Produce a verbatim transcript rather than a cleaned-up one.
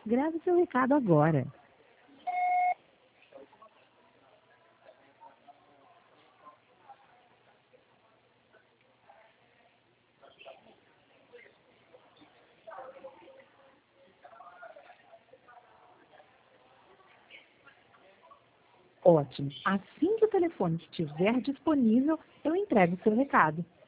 Grave seu recado agora. Ótimo. Assim que o telefone estiver disponível, eu entrego seu recado.